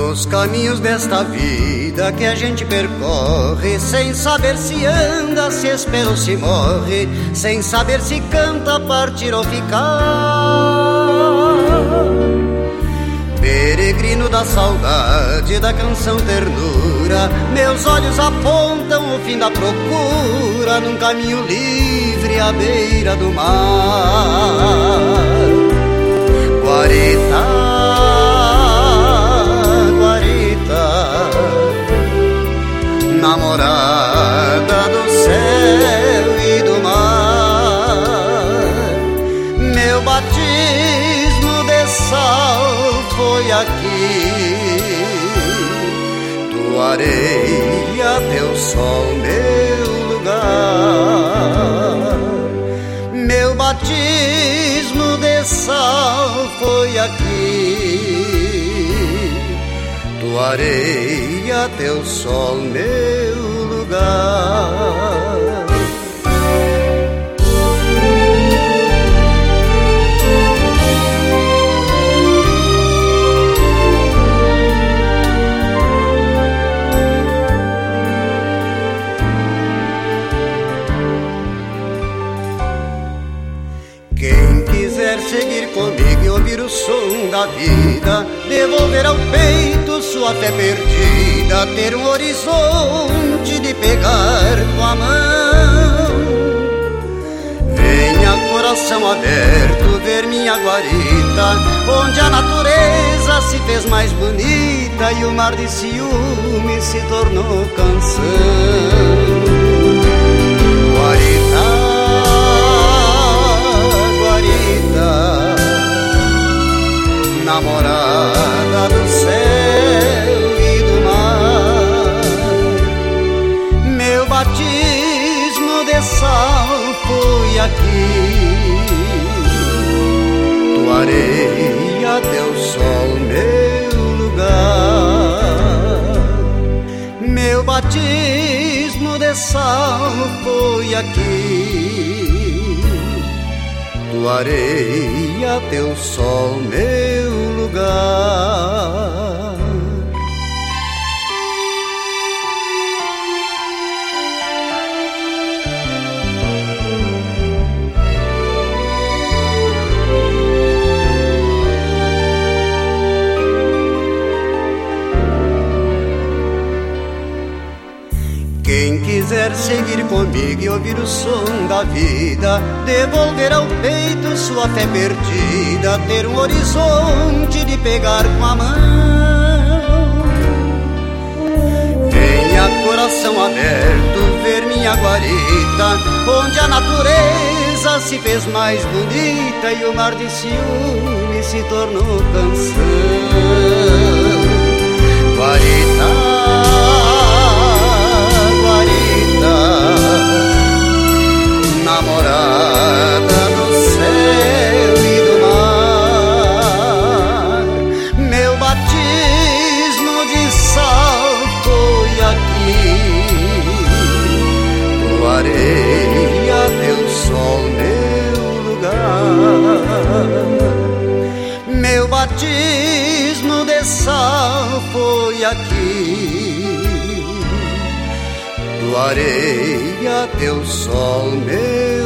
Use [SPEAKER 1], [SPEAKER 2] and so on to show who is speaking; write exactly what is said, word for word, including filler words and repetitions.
[SPEAKER 1] Nos caminhos desta vida que a gente percorre, sem saber se anda, se espera ou se morre, sem saber se canta, partir ou ficar. Peregrino da saudade, da canção ternura, meus olhos apontam o fim da procura, num caminho livre à beira do mar. Guarita, namorada do céu e do mar, meu batismo de sal foi aqui, tua areia, teu sol, meu lugar. Meu batismo de sal foi aqui, tua areia, teu sol, meu lugar. Quem quiser seguir comigo e ouvir o som da vida, devolver ao peito sua fé perdida, ter um horizonte de pegar com a mão. Venha, coração aberto, ver minha guarita, onde a natureza se fez mais bonita e o mar de ciúme se tornou canção. Guarita, namorada do céu e do mar, meu batismo de sal foi aqui, tua areia, teu sol, meu lugar. Meu batismo de sal foi aqui, tua areia, teu sol, meu lugar. Quem quiser seguir comigo e ouvir o som da vida, devolver ao peito sua fé perdida, ter um horizonte de pegar com a mão. Venha, coração aberto, ver minha guarita, onde a natureza se fez mais bonita e o mar de ciúme se tornou canção. Guarita, namorada do céu e do mar, meu batismo de sal foi aqui, tua areia, teu sol, meu lugar. Meu batismo de sal foi aqui, tua areia, teu sol, meu